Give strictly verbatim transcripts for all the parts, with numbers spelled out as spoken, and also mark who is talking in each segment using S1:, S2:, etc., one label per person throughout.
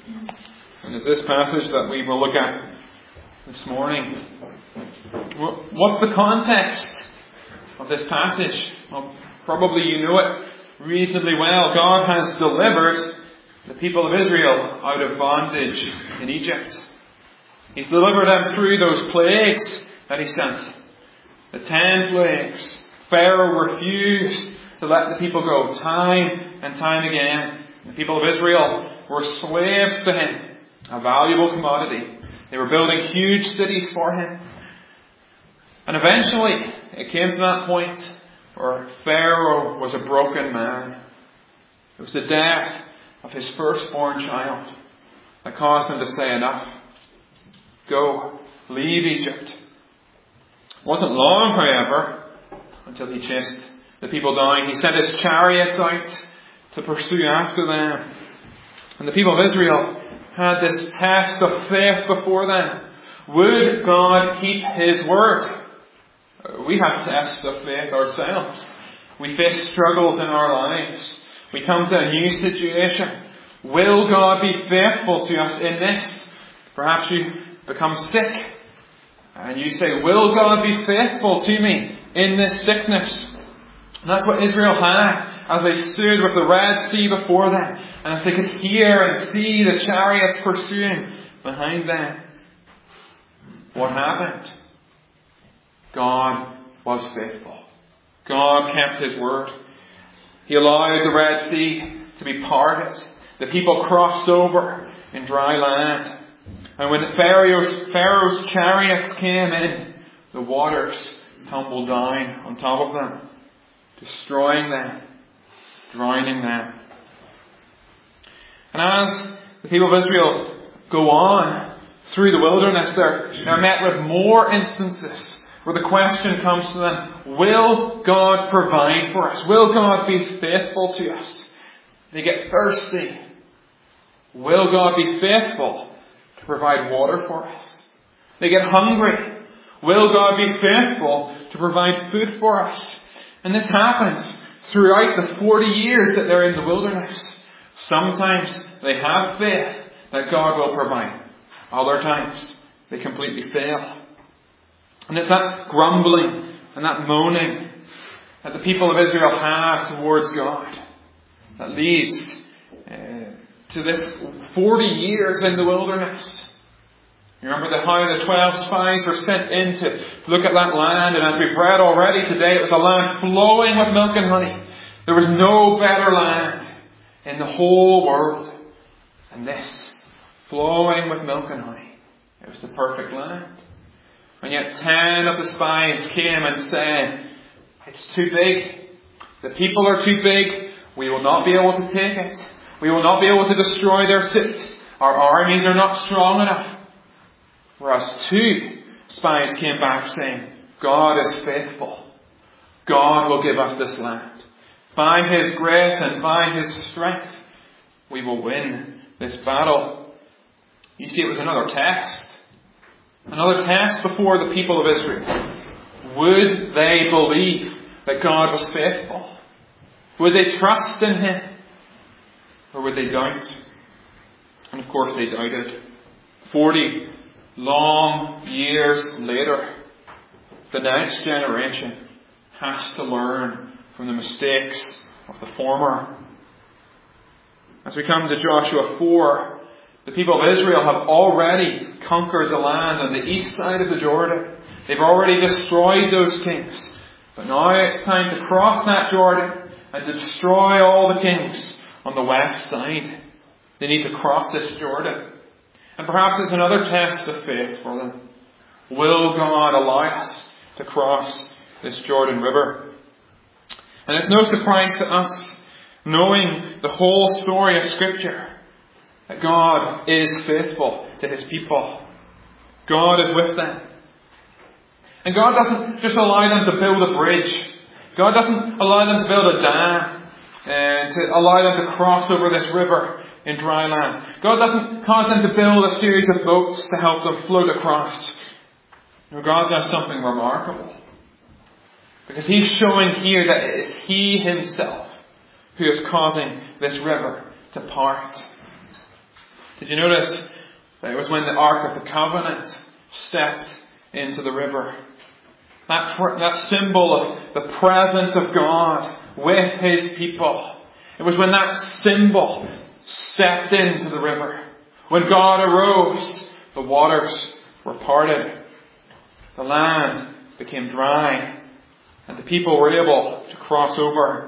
S1: And it's this passage that we will look at this morning. What's the context of this passage? Well, probably you know it reasonably well. God has delivered the people of Israel out of bondage in Egypt. He's delivered them through those plagues that He sent. The ten plagues. Pharaoh refused to let the people go time and time again. The people of Israel were slaves to him, a valuable commodity. They were building huge cities for him. And eventually, it came to that point where Pharaoh was a broken man. It was the death of his firstborn child that caused him to say, enough. Go, leave Egypt. It wasn't long, however, until he chased the people down. He sent his chariots out to pursue after them. And the people of Israel had this test of faith before them. Would God keep His word? We have tests of faith ourselves. We face struggles in our lives. We come to a new situation. Will God be faithful to us in this? Perhaps you become sick and you say, will God be faithful to me in this sickness? And that's what Israel had as they stood with the Red Sea before them, and as they could hear and see the chariots pursuing behind them. What happened? God was faithful. God kept His word. He allowed the Red Sea to be parted. The people crossed over in dry land. And when Pharaoh's, Pharaoh's chariots came in, the waters tumbled down on top of them, destroying them, drowning them. And as the people of Israel go on through the wilderness, they're, they're met with more instances where the question comes to them, will God provide for us? Will God be faithful to us? They get thirsty. Will God be faithful to provide water for us? They get hungry. Will God be faithful to provide food for us? And this happens throughout the forty years that they're in the wilderness. Sometimes they have faith that God will provide. Other times they completely fail. And it's that grumbling and that moaning that the people of Israel have towards God that leads uh, to this forty years in the wilderness. You remember the, how the twelve spies were sent in to look at that land, and as we've read already today, it was a land flowing with milk and honey. There was no better land in the whole world than this, flowing with milk and honey. It was the perfect land. And yet ten of the spies came and said, it's too big. The people are too big. We will not be able to take it. We will not be able to destroy their cities. Our armies are not strong enough. Whereas two spies came back saying, God is faithful. God will give us this land. By His grace and by His strength, we will win this battle. You see, it was another test. Another test before the people of Israel. Would they believe that God was faithful? Would they trust in Him? Or would they doubt? And of course they doubted. Forty long years later, the next generation has to learn from the mistakes of the former. As we come to Joshua four, the people of Israel have already conquered the land on the east side of the Jordan. They've already destroyed those kings. But now it's time to cross that Jordan and to destroy all the kings on the west side. They need to cross this Jordan. And perhaps it's another test of faith for them. Will God allow us to cross this Jordan River? And it's no surprise to us, knowing the whole story of Scripture, that God is faithful to His people. God is with them. And God doesn't just allow them to build a bridge. God doesn't allow them to build a dam and to allow them to cross over this river in dry land. God doesn't cause them to build a series of boats to help them float across. No, God does something remarkable. Because He's showing here that it is He Himself who is causing this river to part. Did you notice that it was when the Ark of the Covenant stepped into the river? That, that symbol of the presence of God with His people. It was when that symbol stepped into the river. When God arose, the waters were parted. The land became dry. And the people were able to cross over.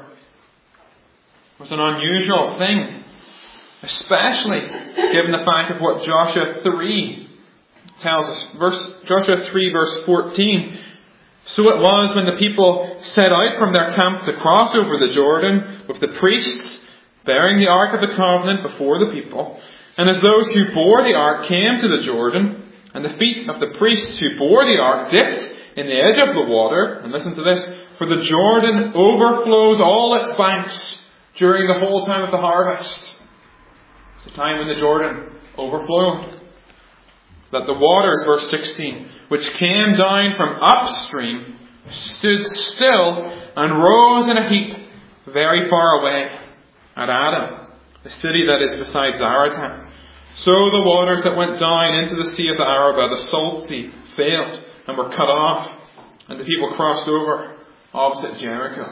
S1: It was an unusual thing. Especially given the fact of what Joshua three tells us. Verse, Joshua three verse fourteen. So it was when the people set out from their camp to cross over the Jordan with the priests bearing the Ark of the Covenant before the people. And as those who bore the Ark came to the Jordan, and the feet of the priests who bore the Ark dipped in the edge of the water, and listen to this, for the Jordan overflows all its banks during the whole time of the harvest. It's the time when the Jordan overflowed. That the waters, verse sixteen, which came down from upstream, stood still and rose in a heap very far away at Adam, the city that is beside Zaretan. So the waters that went down into the sea of the Arabah, the salt sea, failed and were cut off, and the people crossed over opposite Jericho.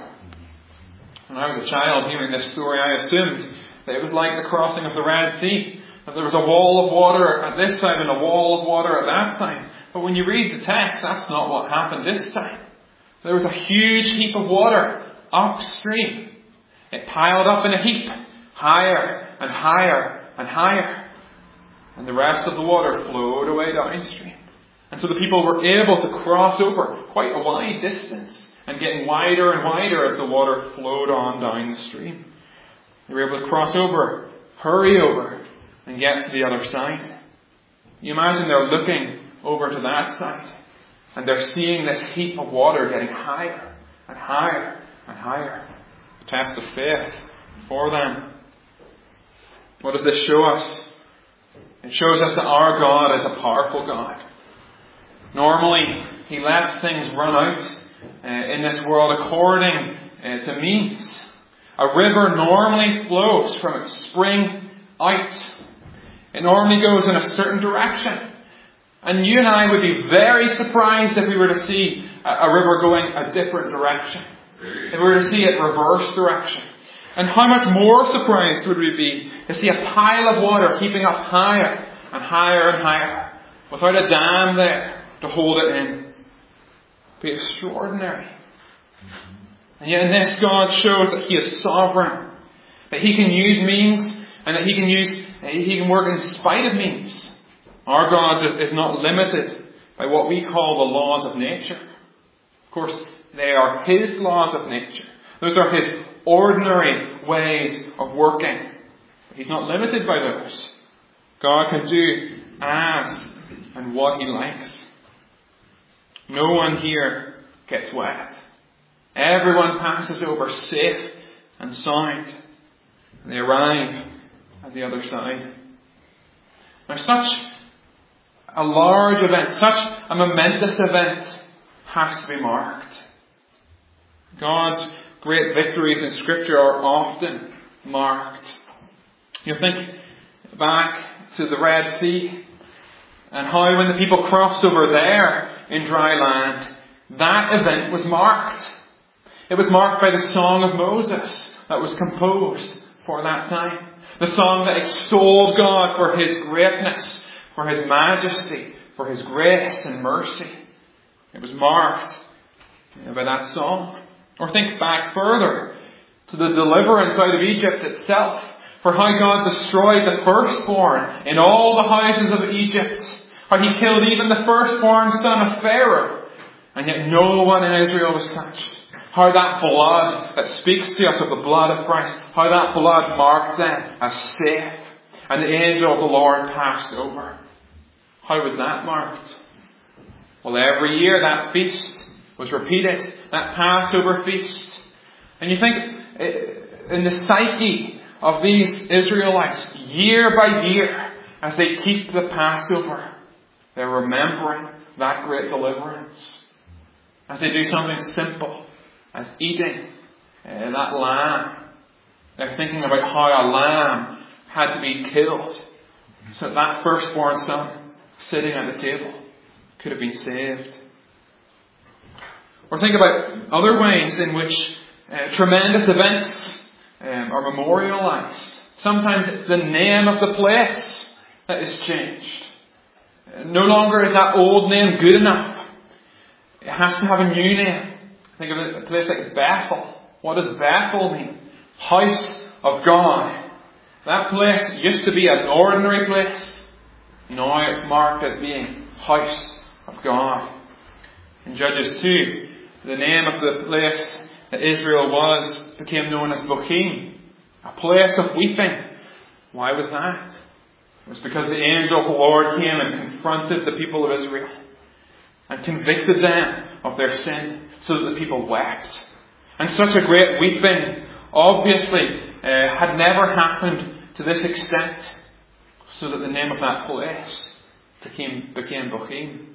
S1: When I was a child hearing this story, I assumed that it was like the crossing of the Red Sea. That there was a wall of water at this side and a wall of water at that side. But when you read the text, that's not what happened this time. There was a huge heap of water upstream. It piled up in a heap, higher and higher and higher. And the rest of the water flowed away downstream. And so the people were able to cross over quite a wide distance, and getting wider and wider as the water flowed on down the stream. They were able to cross over, hurry over, and get to the other side. You imagine they're looking over to that side, and they're seeing this heap of water getting higher and higher and higher. A test of faith for them. What does this show us? It shows us that our God is a powerful God. Normally, He lets things run out uh, in this world according uh, to means. A river normally flows from its spring out. It normally goes in a certain direction. And you and I would be very surprised if we were to see a, a river going a different direction. If we were to see it reverse direction. And how much more surprised would we be to see a pile of water keeping up higher and higher and higher without a dam there to hold it in. It'd be extraordinary. And yet in this, God shows that He is sovereign. That He can use means, and that He can use He can work in spite of means. Our God is not limited by what we call the laws of nature. Of course, they are His laws of nature. Those are His ordinary ways of working. He's not limited by those. God can do as and what He likes. No one here gets wet. Everyone passes over safe and sound. And they arrive at the other side. Now, such a large event, such a momentous event has to be marked. God's great victories in Scripture are often marked. You think back to the Red Sea and how when the people crossed over there in dry land, that event was marked. It was marked by the Song of Moses that was composed for that time. The song that extolled God for His greatness, for His majesty, for His grace and mercy. It was marked by that song. Or think back further to the deliverance out of Egypt itself, for how God destroyed the firstborn in all the houses of Egypt. How He killed even the firstborn son of Pharaoh. And yet no one in Israel was touched. How that blood that speaks to us of the blood of Christ, how that blood marked them as safe. And the angel of the Lord passed over. How was that marked? Well, every year that feast was repeated. That Passover feast. And you think, in the psyche of these Israelites, year by year, as they keep the Passover, they're remembering that great deliverance. As they do something simple, as eating uh, that lamb. They're thinking about how a lamb had to be killed so that that firstborn son sitting at the table could have been saved. Or think about other ways in which uh, tremendous events um, are memorialized. Sometimes it's the name of the place that is changed. No longer is that old name good enough. It has to have a new name. Think of a place like Bethel. What does Bethel mean? House of God. That place used to be an ordinary place. Now it's marked as being House of God. In Judges two, the name of the place that Israel was became known as Bochim, a place of weeping. Why was that? It was because the angel of the Lord came and confronted the people of Israel and convicted them of their sin so that the people wept. And such a great weeping obviously uh, had never happened to this extent, so that the name of that place became, became Bochim.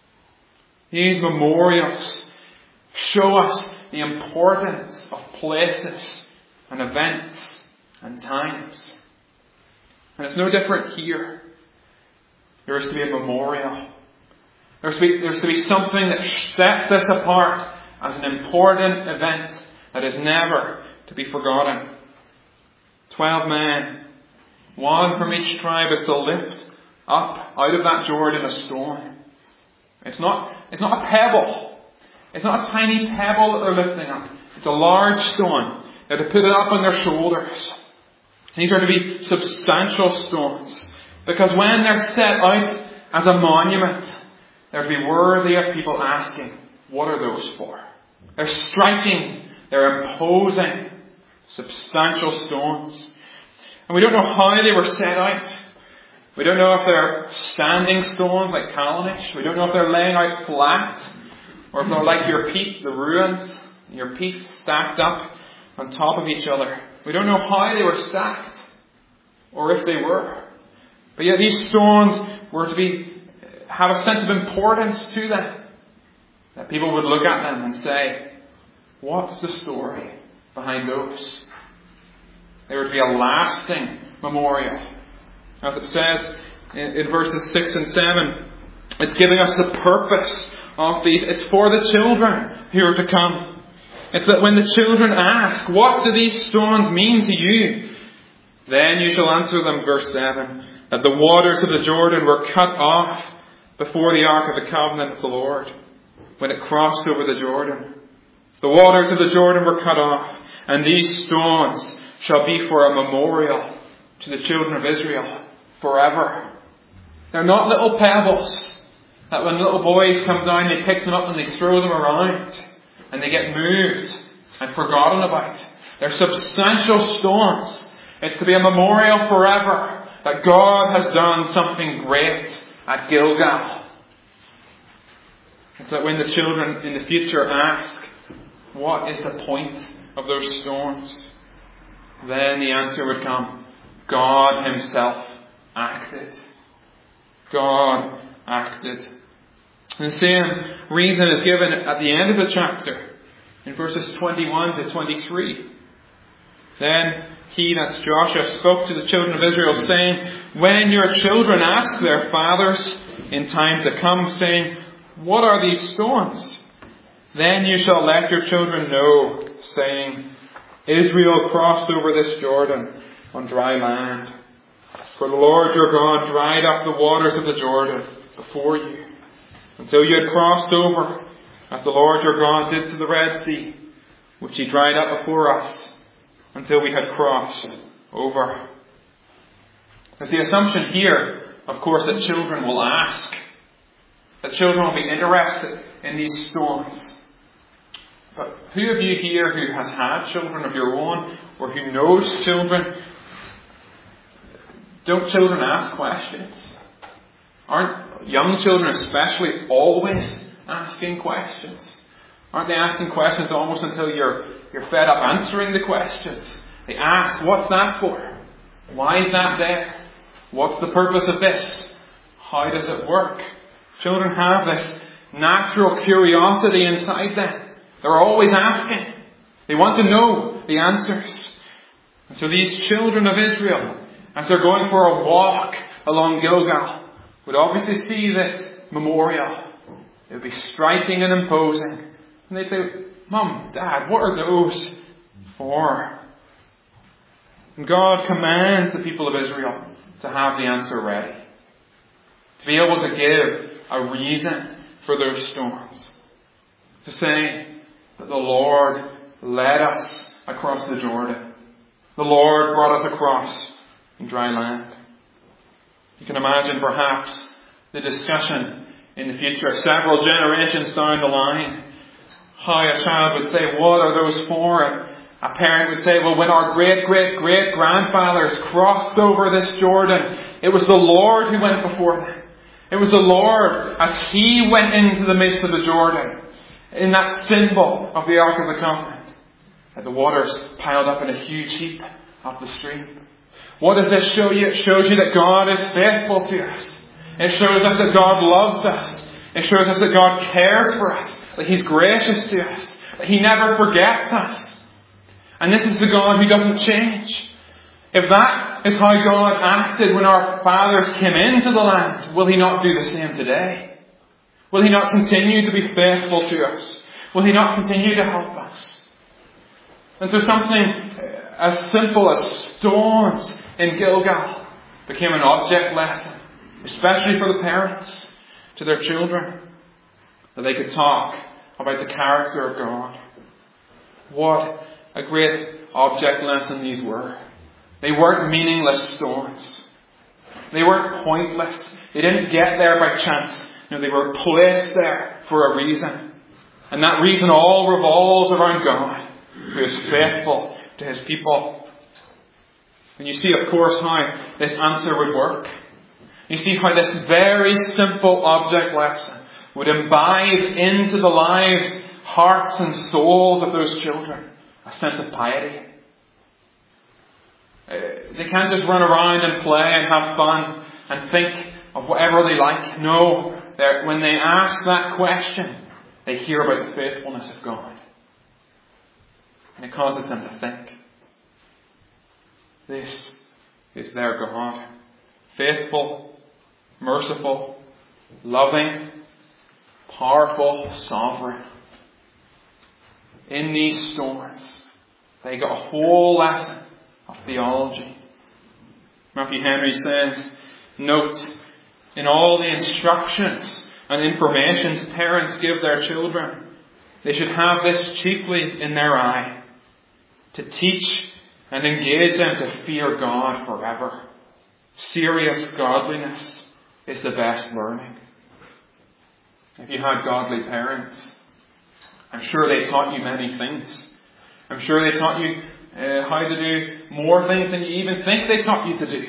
S1: These memorials show us the importance of places and events and times. And it's no different here. There is to be a memorial. There's to be, there's to be something that sets this apart as an important event that is never to be forgotten. Twelve men, one from each tribe, is to lift up out of that Jordan a stone. It's not, it's not a pebble. It's not a tiny pebble that they're lifting up. It's a large stone. They're to put it up on their shoulders. These are to be substantial stones. Because when they're set out as a monument, they're to be worthy of people asking, what are those for? They're striking, they're imposing substantial stones. And we don't know how they were set out. We don't know if they're standing stones like Callanish. We don't know if they're laying out flat, or if they're like your peat, the ruins, your peat stacked up on top of each other. We don't know how they were stacked, or if they were. But yet these stones were to be have a sense of importance to them. That people would look at them and say, what's the story behind those? They were to be a lasting memorial. As it says in, in verses six and seven, it's giving us the purpose of these. It's for the children who are to come. It's that when the children ask, what do these stones mean to you? Then you shall answer them, verse seven, that the waters of the Jordan were cut off before the ark of the covenant of the Lord, when it crossed over the Jordan. The waters of the Jordan were cut off, and these stones shall be for a memorial to the children of Israel forever. They're not little pebbles that when little boys come down, they pick them up and they throw them around and they get moved and forgotten about. They're substantial stones. It's to be a memorial forever that God has done something great at Gilgal. It's that when the children in the future ask, what is the point of those stones? Then the answer would come, God Himself acted. God acted. And the same reason is given at the end of the chapter, in verses twenty-one to twenty-three. Then he, that's Joshua, spoke to the children of Israel, saying, when your children ask their fathers in time to come, saying, what are these stones? Then you shall let your children know, saying, Israel crossed over this Jordan on dry land. For the Lord your God dried up the waters of the Jordan before you, until you had crossed over, as the Lord your God did to the Red Sea, which He dried up before us, until we had crossed over. There's the assumption here, of course, that children will ask. That children will be interested in these stones. But who of you here who has had children of your own, or who knows children, don't children ask questions? Aren't young children especially always asking questions? Aren't they asking questions almost until you're you're fed up answering the questions? They ask, what's that for? Why is that there? What's the purpose of this? How does it work? Children have this natural curiosity inside them. They're always asking. They want to know the answers. And so these children of Israel, as they're going for a walk along Gilgal would obviously see this memorial. It would be striking and imposing. And they'd say, Mum, Dad, what are those for? And God commands the people of Israel to have the answer ready. To be able to give a reason for those stones. To say that the Lord led us across the Jordan. The Lord brought us across in dry land. You can imagine perhaps the discussion in the future, several generations down the line, how a child would say, what are those for? And a parent would say, well, when our great, great, great grandfathers crossed over this Jordan, it was the Lord who went before them. It was the Lord as He went into the midst of the Jordan, in that symbol of the Ark of the Covenant, that the waters piled up in a huge heap up the stream. What does this show you? It shows you that God is faithful to us. It shows us that God loves us. It shows us that God cares for us, that He's gracious to us, that He never forgets us. And this is the God who doesn't change. If that is how God acted when our fathers came into the land, will He not do the same today? Will He not continue to be faithful to us? Will He not continue to help us? And so something as simple as stones in Gilgal became an object lesson, especially for the parents, to their children, that they could talk about the character of God. What a great object lesson these were. They weren't meaningless stones. They weren't pointless. They didn't get there by chance. No, they were placed there for a reason. And that reason all revolves around God, who is faithful to His people. And you see, of course, how this answer would work. You see how this very simple object lesson would imbibe into the lives, hearts and souls of those children a sense of piety. They can't just run around and play and have fun and think of whatever they like. No, when they ask that question, they hear about the faithfulness of God. And it causes them to think. This is their God. Faithful, merciful, loving, powerful, sovereign. In these stories, they got a whole lesson of theology. Matthew Henry says, note, in all the instructions and information parents give their children, they should have this chiefly in their eye, to teach and engage them to fear God forever. Serious godliness is the best learning. If you had godly parents, I'm sure they taught you many things. I'm sure they taught you uh, how to do more things than you even think they taught you to do.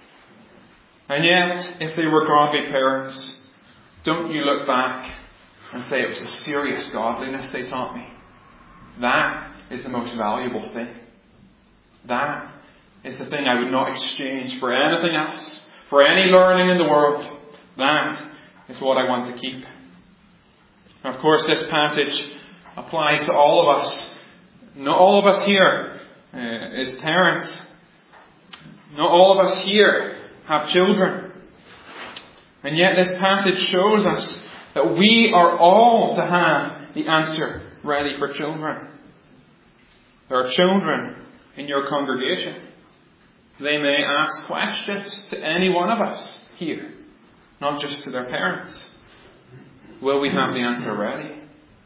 S1: And yet, if they were godly parents, don't you look back and say it was a serious godliness they taught me. That is the most valuable thing. That is the thing I would not exchange for anything else, for any learning in the world. That is what I want to keep. And of course, this passage applies to all of us. Not all of us here uh, as parents. Not all of us here have children. And yet this passage shows us that we are all to have the answer ready for children. There are children in your congregation. They may ask questions to any one of us here, not just to their parents. Will we have the answer ready?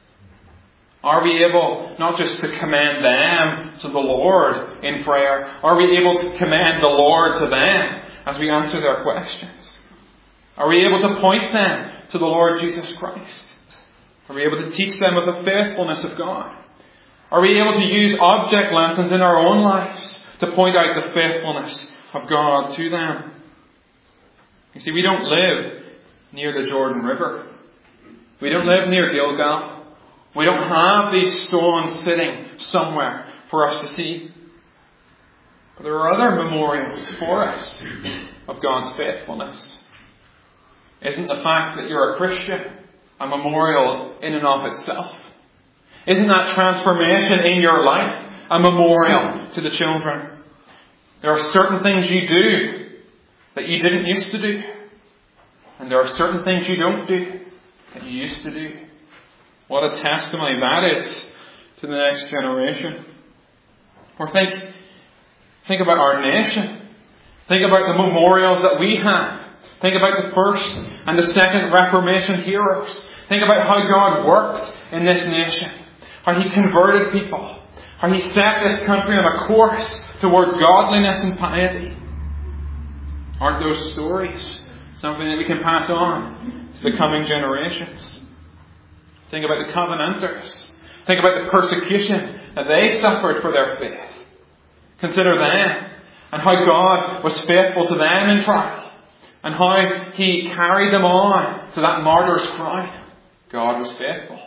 S1: Are we able not just to commend them to the Lord in prayer? Are we able to commend the Lord to them as we answer their questions? Are we able to point them to the Lord Jesus Christ? Are we able to teach them of the faithfulness of God? Are we able to use object lessons in our own lives to point out the faithfulness of God to them? You see, we don't live near the Jordan River. We don't live near Gilgal. We don't have these stones sitting somewhere for us to see. But there are other memorials for us of God's faithfulness. Isn't the fact that you're a Christian a memorial in and of itself? Isn't that transformation in your life a memorial to the children? There are certain things you do that you didn't used to do. And there are certain things you don't do that you used to do. What a testimony that is to the next generation. Or think, think about our nation. Think about the memorials that we have. Think about the first and the second Reformation heroes. Think about how God worked in this nation. How He converted people. How He set this country on a course towards godliness and piety. Aren't those stories something that we can pass on to the coming generations? Think about the Covenanters. Think about the persecution that they suffered for their faith. Consider them and how God was faithful to them in trial. And how He carried them on to that martyr's crown. God was faithful.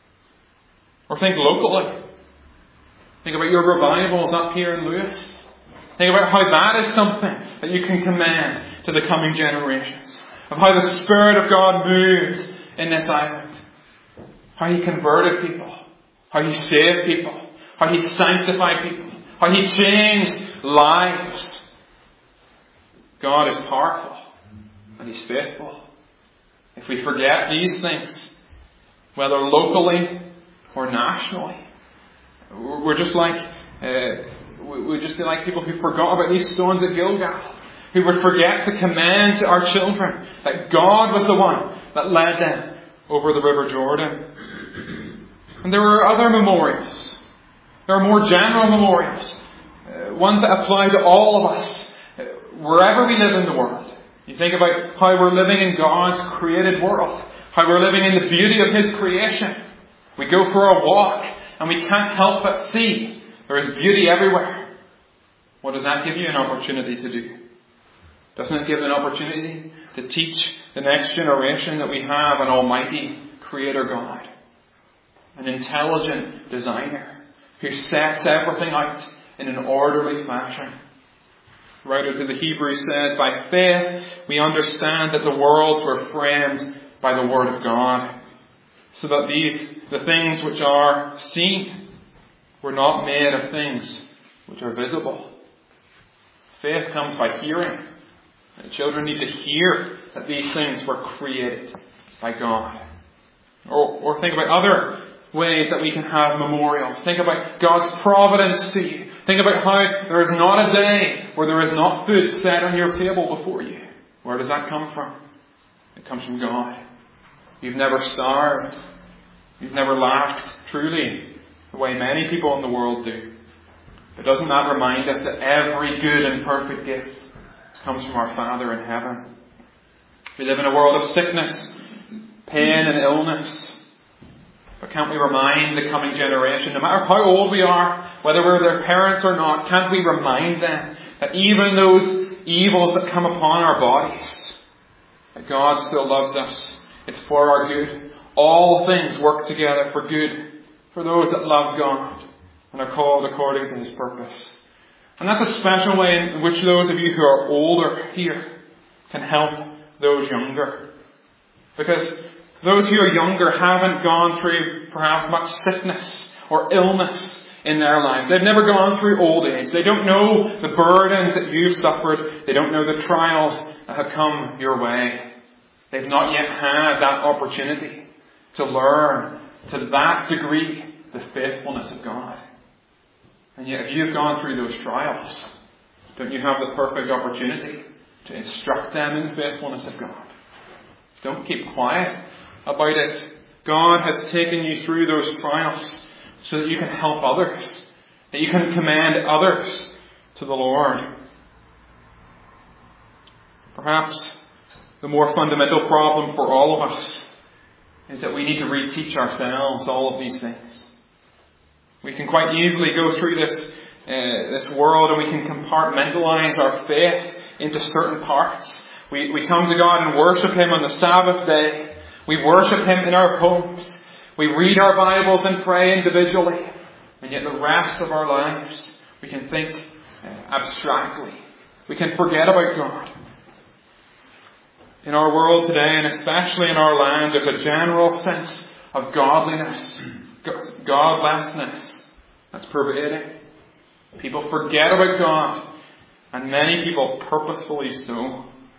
S1: Or think locally. Think about your revivals up here in Lewis. Think about how that is something that you can commend to the coming generations. Of how the Spirit of God moved in this island. How He converted people. How He saved people. How He sanctified people. How He changed lives. God is powerful. And He's faithful. If we forget these things, whether locally or nationally, we're just like uh, we're just like people who forgot about these stones at Gilgal, who would forget to commend to our children that God was the one that led them over the River Jordan. And there are other memorials. There are more general memorials, uh, ones that apply to all of us, uh, wherever we live in the world. You think about how we're living in God's created world. How we're living in the beauty of His creation. We go for a walk and we can't help but see there is beauty everywhere. What does that give you an opportunity to do? Doesn't it give an opportunity to teach the next generation that we have an almighty Creator God? An intelligent designer who sets everything out in an orderly fashion. The writer to the Hebrews says, by faith we understand that the worlds were framed by the Word of God, so that these, the things which are seen, were not made of things which are visible. Faith comes by hearing. And children need to hear that these things were created by God. Or, or think about other ways that we can have memorials. Think about God's providence to you. Think about how there is not a day where there is not food set on your table before you. Where does that come from? It comes from God. You've never starved. You've never lacked, truly, the way many people in the world do. But doesn't that remind us that every good and perfect gift comes from our Father in heaven? We live in a world of sickness, pain and illness. But can't we remind the coming generation, no matter how old we are, whether we're their parents or not, can't we remind them that even those evils that come upon our bodies, that God still loves us. It's for our good. All things work together for good for those that love God and are called according to His purpose. And that's a special way in which those of you who are older here can help those younger. Because those who are younger haven't gone through perhaps much sickness or illness in their lives. They've never gone through old age. They don't know the burdens that you've suffered. They don't know the trials that have come your way. They've not yet had that opportunity to learn to that degree the faithfulness of God. And yet if you've gone through those trials, don't you have the perfect opportunity to instruct them in the faithfulness of God? Don't keep quiet about it. God has taken you through those trials so that you can help others, that you can commend others to the Lord. Perhaps the more fundamental problem for all of us is that we need to reteach ourselves all of these things. We can quite easily go through this uh, this world and we can compartmentalize our faith into certain parts. We, we come to God and worship Him on the Sabbath day. We worship Him in our homes. We read our Bibles and pray individually. And yet the rest of our lives we can think uh, abstractly. We can forget about God. In our world today, and especially in our land, there's a general sense of godliness, godlessness that's pervading. People forget about God, and many people purposefully so.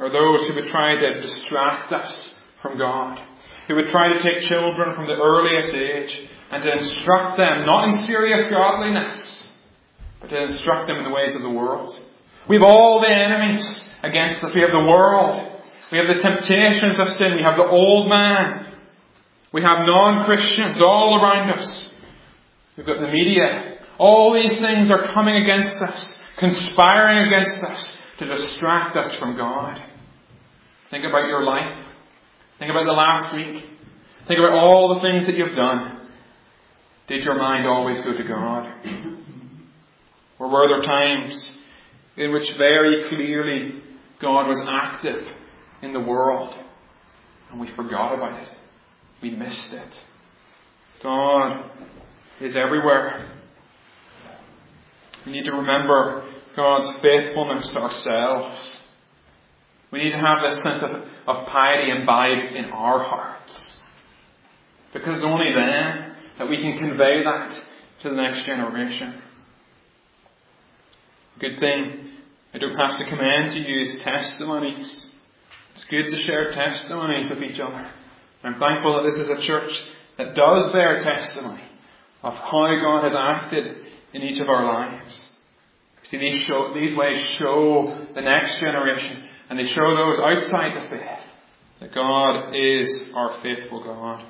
S1: are those who would try to distract us from God, who would try to take children from the earliest age and to instruct them, not in serious godliness, but to instruct them in the ways of the world. We have all the enemies against us. We have the world. We have the temptations of sin. We have the old man. We have non-Christians all around us. We've got the media. All these things are coming against us, conspiring against us to distract us from God. Think about your life. Think about the last week. Think about all the things that you've done. Did your mind always go to God? Or were there times in which very clearly God was active in the world and we forgot about it? We missed it. God is everywhere. We need to remember God's faithfulness to ourselves. We need to have this sense of, of piety imbibed in our hearts. Because it's only then that we can convey that to the next generation. Good thing I don't have to command to use testimonies. It's good to share testimonies with each other. I'm thankful that this is a church that does bear testimony of how God has acted in each of our lives. See, these, show, these ways show the next generation, and they show those outside the faith that God is our faithful God.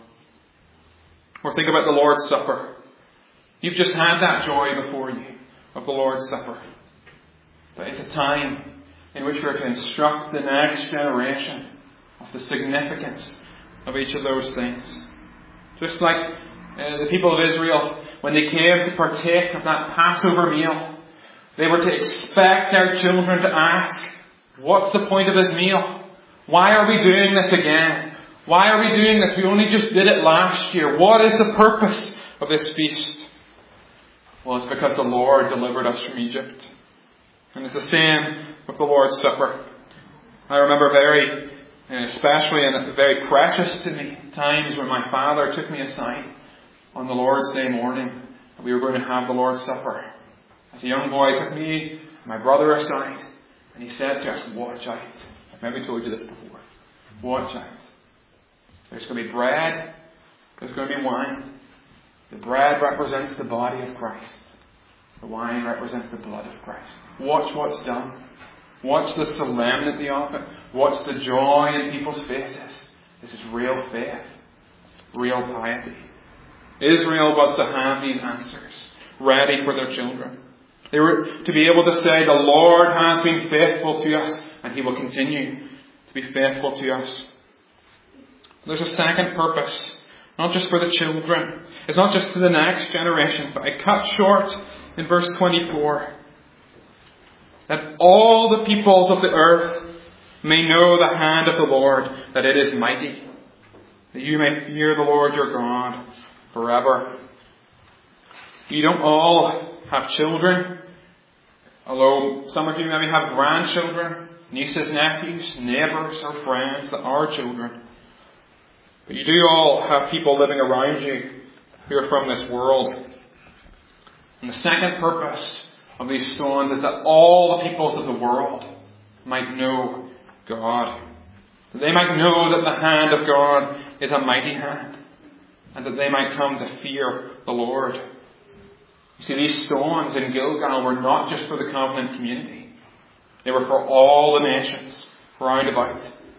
S1: Or think about the Lord's Supper. You've just had that joy before you of the Lord's Supper. But it's a time in which we're to instruct the next generation of the significance of each of those things. Just like uh, the people of Israel, when they came to partake of that Passover meal, they were to expect their children to ask, what's the point of this meal? Why are we doing this again? Why are we doing this? We only just did it last year. What is the purpose of this feast? Well, it's because the Lord delivered us from Egypt. And it's the same with the Lord's Supper. I remember very, especially and very precious to me, times when my father took me aside on the Lord's Day morning. We were going to have the Lord's Supper. As a young boy, he took me and my brother aside, and he said to us, watch out. I've maybe told you this before. Watch out. There's going to be bread. There's going to be wine. The bread represents the body of Christ. The wine represents the blood of Christ. Watch what's done. Watch the solemnity of it. Watch the joy in people's faces. This is real faith. Real piety. Israel was to have these answers ready for their children. They were to be able to say, the Lord has been faithful to us, and He will continue to be faithful to us. There's a second purpose, not just for the children. It's not just to the next generation, but I cut short in verse twenty-four. That all the peoples of the earth may know the hand of the Lord, that it is mighty. That you may fear the Lord your God forever. You don't all have children, although some of you maybe have grandchildren, nieces, nephews, neighbours or friends that are children. But you do all have people living around you who are from this world. And the second purpose of these stones is that all the peoples of the world might know God. That they might know that the hand of God is a mighty hand. And that they might come to fear the Lord. You see, these stones in Gilgal were not just for the covenant community. They were for all the nations round about.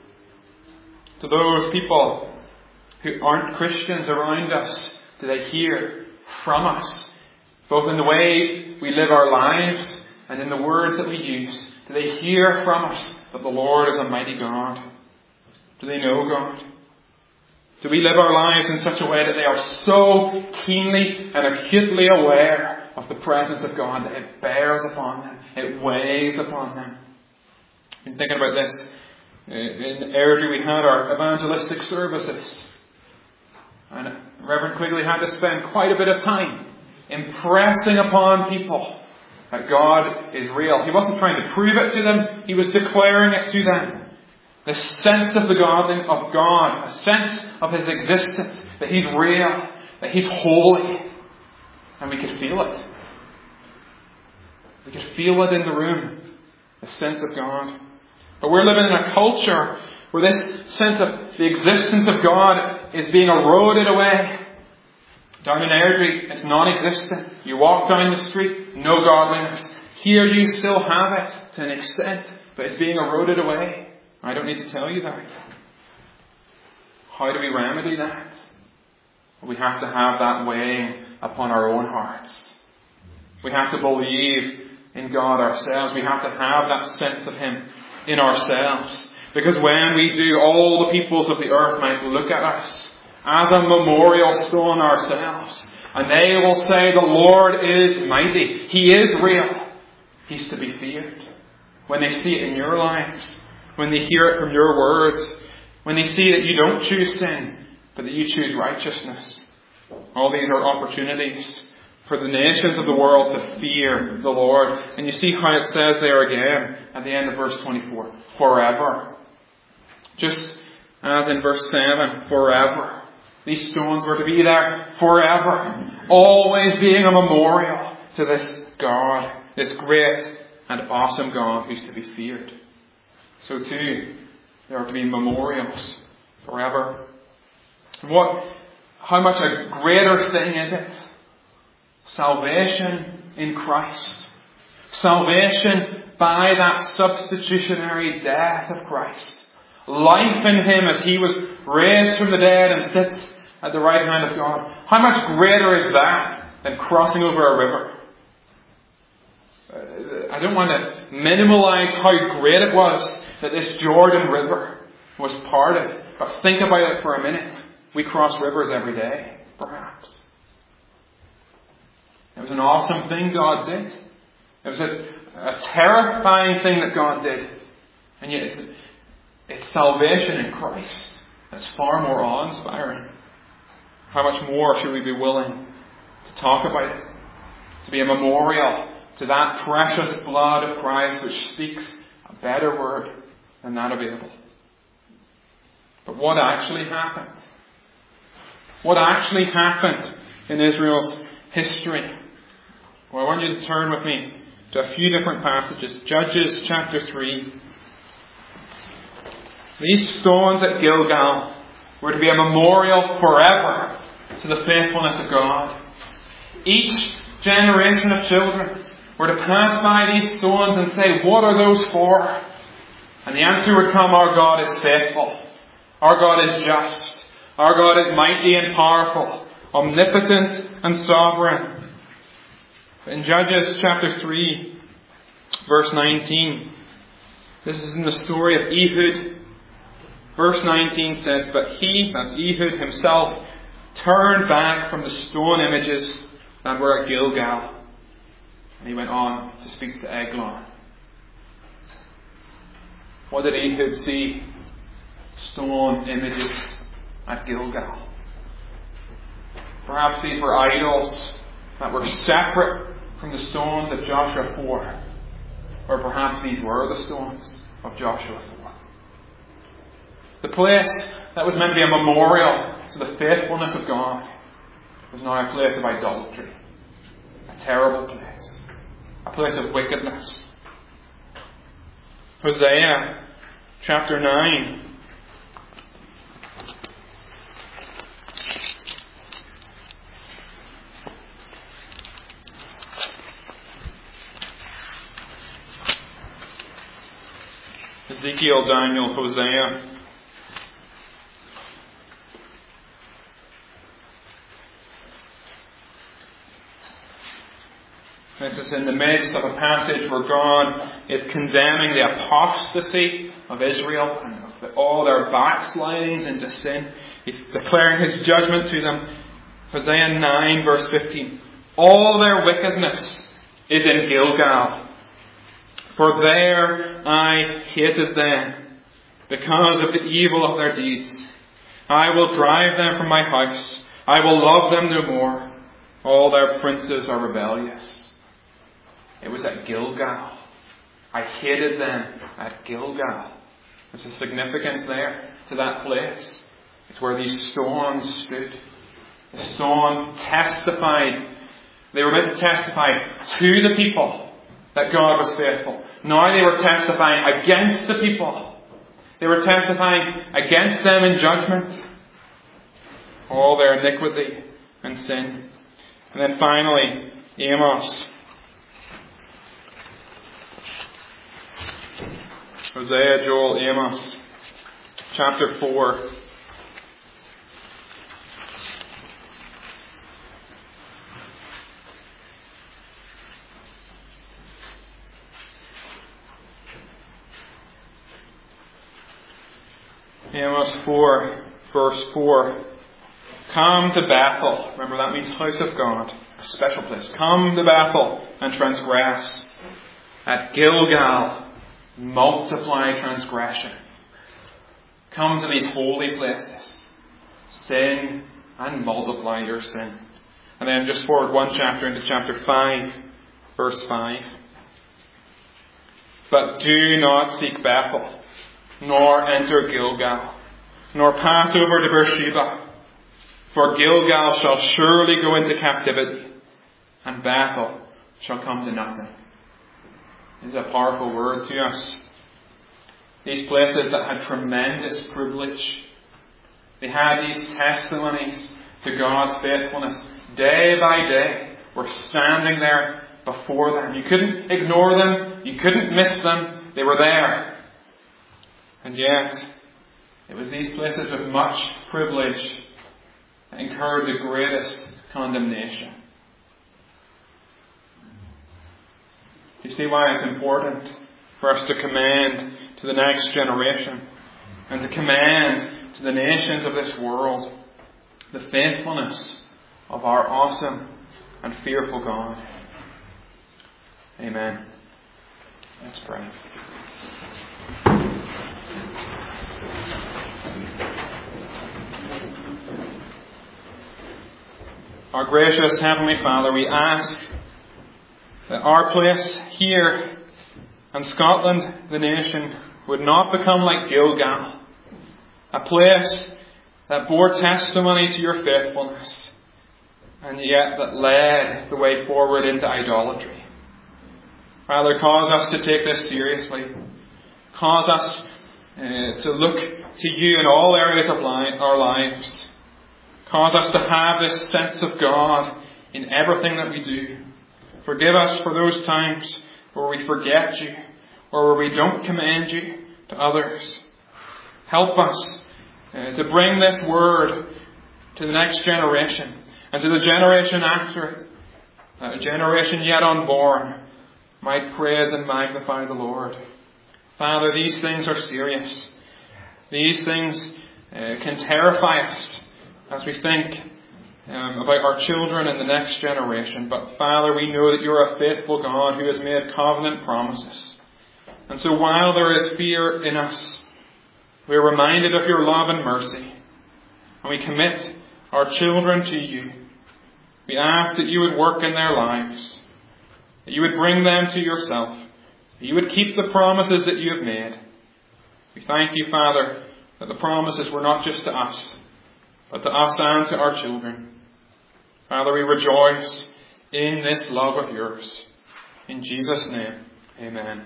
S1: To those people who aren't Christians around us, do they hear from us? Both in the ways we live our lives and in the words that we use. Do they hear from us that the Lord is a mighty God? Do they know God? Do we live our lives in such a way that they are so keenly and acutely aware of the presence of God that it bears upon them, it weighs upon them? I've been thinking about this. In Airdrie we had our evangelistic services. And Reverend Quigley had to spend quite a bit of time impressing upon people that God is real. He wasn't trying to prove it to them, he was declaring it to them. The sense of the God of God, a sense of His existence, that He's real, that He's holy. And we could feel it. We could feel it in the room, the sense of God. But we're living in a culture where this sense of the existence of God is being eroded away. Down in Airdrie, it's non-existent. You walk down the street, no godliness. Here you still have it to an extent, but it's being eroded away. I don't need to tell you that. How do we remedy that? We have to have that weighing upon our own hearts. We have to believe in God ourselves. We have to have that sense of Him in ourselves. Because when we do, all the peoples of the earth might look at us as a memorial stone ourselves. And they will say, the Lord is mighty. He is real. He's to be feared. When they see it in your lives, when they hear it from your words, when they see that you don't choose sin, but that you choose righteousness. All these are opportunities for the nations of the world to fear the Lord. And you see how it says there again at the end of verse twenty-four. Forever. Just as in verse seven. Forever. These stones were to be there forever. Always being a memorial to this God. This great and awesome God who's to be feared. So too, there are to be memorials forever. What, how much a greater thing is it? Salvation in Christ. Salvation by that substitutionary death of Christ. Life in Him as He was raised from the dead and sits at the right hand of God. How much greater is that than crossing over a river? I don't want to minimalize how great it was that this Jordan River was parted. But think about it for a minute. We cross rivers every day, perhaps. It was an awesome thing God did. It was a, a terrifying thing that God did. And yet it's, it's salvation in Christ that's far more awe-inspiring. How much more should we be willing to talk about it? To be a memorial to that precious blood of Christ which speaks a better word than that of Abel. But what actually happened? What actually happened in Israel's history? Well, I want you to turn with me to a few different passages. Judges chapter three. These stones at Gilgal were to be a memorial forever to the faithfulness of God. Each generation of children were to pass by these stones and say, what are those for? And the answer would come, our God is faithful. Our God is just. Our God is mighty and powerful, omnipotent and sovereign. In Judges chapter three, verse nineteen, this is in the story of Ehud. Verse nineteen says, but he, that's Ehud himself, turned back from the stone images that were at Gilgal. And he went on to speak to Eglon. What did Ehud see? Stone images at Gilgal. Perhaps these were idols that were separate from the stones of Joshua four. Or perhaps these were the stones of Joshua four. The place that was meant to be a memorial to the faithfulness of God was now a place of idolatry. A terrible place. A place of wickedness. Hosea chapter nine. Ezekiel, Daniel, Hosea. This is in the midst of a passage where God is condemning the apostasy of Israel and of the, all their backslidings into sin. He's declaring His judgment to them. Hosea nine verse fifteen. All their wickedness is in Gilgal. For there I hated them because of the evil of their deeds. I will drive them from my house. I will love them no more. All their princes are rebellious. It was at Gilgal. I hated them at Gilgal. There's a significance there to that place. It's where these stones stood. The stones testified. They were meant to testify to the people that God was faithful. Now they were testifying against the people. They were testifying against them in judgment. All their iniquity and sin. And then finally, Amos. Hosea, Joel, Amos. Chapter four. Amos four, verse four. Come to Bethel. Remember, that means house of God. A special place. Come to Bethel and transgress. At Gilgal, multiply transgression. Come to these holy places. Sin and multiply your sin. And then just forward one chapter into chapter five, verse five. But do not seek Bethel, nor enter Gilgal, nor pass over to Beersheba. For Gilgal shall surely go into captivity, and Bethel shall come to nothing. This is a powerful word to us. These places that had tremendous privilege. They had these testimonies to God's faithfulness. Day by day, were standing there before them. You couldn't ignore them. You couldn't miss them. They were there. And yet, it was these places with much privilege that incurred the greatest condemnation. You see why it's important for us to commend to the next generation and to commend to the nations of this world the faithfulness of our awesome and fearful God. Amen. Let's pray. Our gracious Heavenly Father, we ask that our place here and Scotland, the nation, would not become like Gilgal, a place that bore testimony to your faithfulness, and yet that led the way forward into idolatry. Father, cause us to take this seriously. Cause us uh, to look to you in all areas of li- our lives. Cause us to have this sense of God in everything that we do. Forgive us for those times where we forget you, or where we don't commend you to others. Help us uh, to bring this word to the next generation, and to the generation after it, a generation yet unborn, might praise and magnify the Lord. Father, these things are serious. These things uh, can terrify us as we think um, about our children and the next generation. But Father, we know that you're a faithful God who has made covenant promises. And so while there is fear in us, we are reminded of your love and mercy. And we commit our children to you. We ask that you would work in their lives, that you would bring them to yourself, that you would keep the promises that you have made. We thank you, Father, that the promises were not just to us, but to us and to our children. Father, we rejoice in this love of yours. In Jesus' name, amen.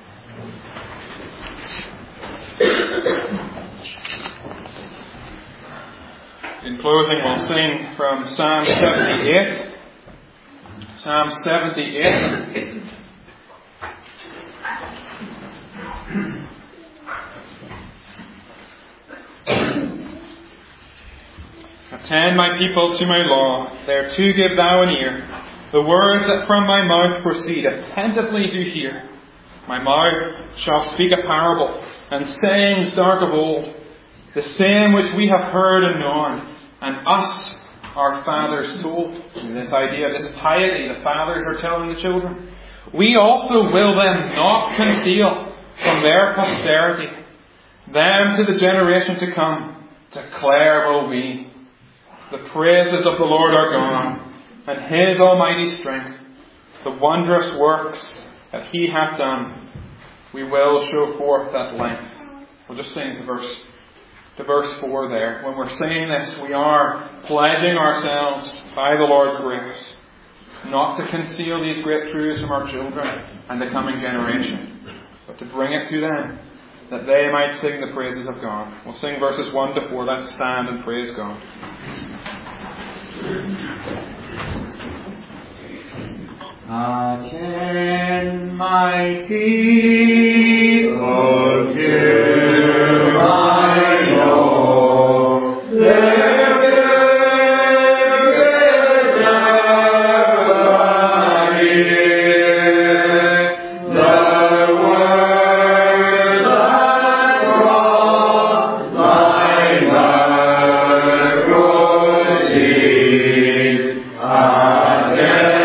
S1: In closing, we'll sing from Psalm seventy-eight. Psalm seventy-eight. Attend my people to my law, thereto give thou an ear. The words that from my mouth proceed, attentively do hear. My mouth shall speak a parable, and sayings dark of old, the same which we have heard and known, and us our fathers told. And this idea, this piety, the fathers are telling the children. We also will them not conceal from their posterity. Them to the generation to come, declare will we. The praises of the Lord our God, and his almighty strength, the wondrous works that he hath done, we will show forth at length. We'll just sing to verse to verse four there. When we're saying this, we are pledging ourselves by the Lord's grace not to conceal these great truths from our children and the coming generation. but to bring it to them, that they might sing the praises of God. We'll sing verses one to four. Let's stand and praise God.
S2: Attend, my people, hear my Lord. There is my ear, the word that brought my heart proceed. Attend.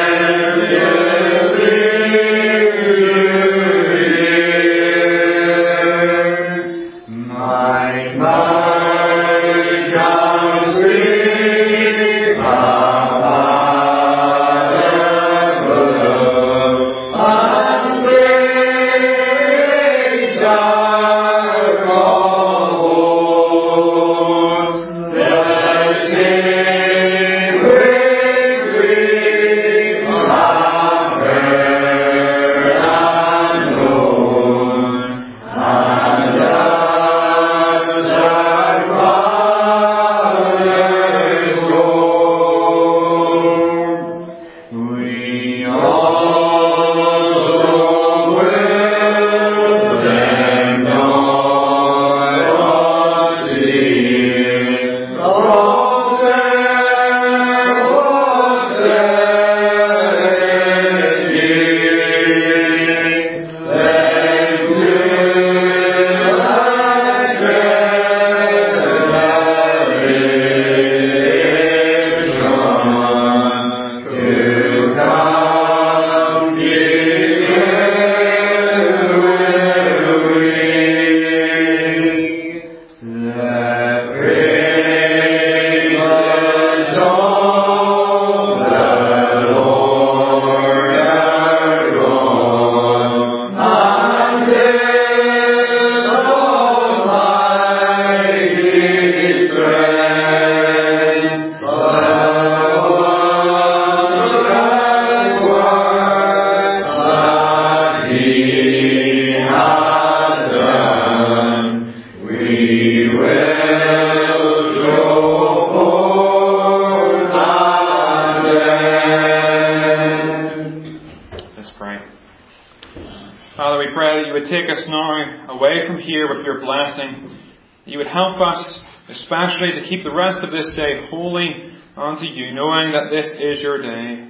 S1: Especially to keep the rest of this day holy unto you, knowing that this is your day.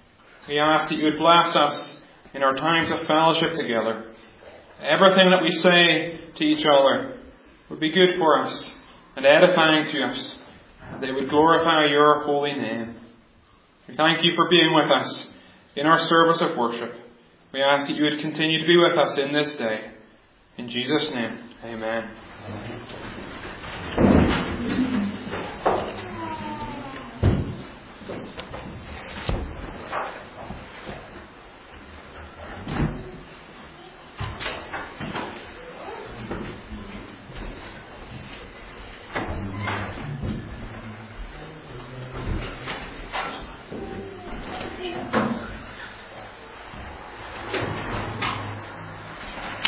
S1: We ask that you would bless us in our times of fellowship together. Everything that we say to each other would be good for us and edifying to us. They would glorify your holy name. We thank you for being with us in our service of worship. We ask that you would continue to be with us in this day. In Jesus' name, amen.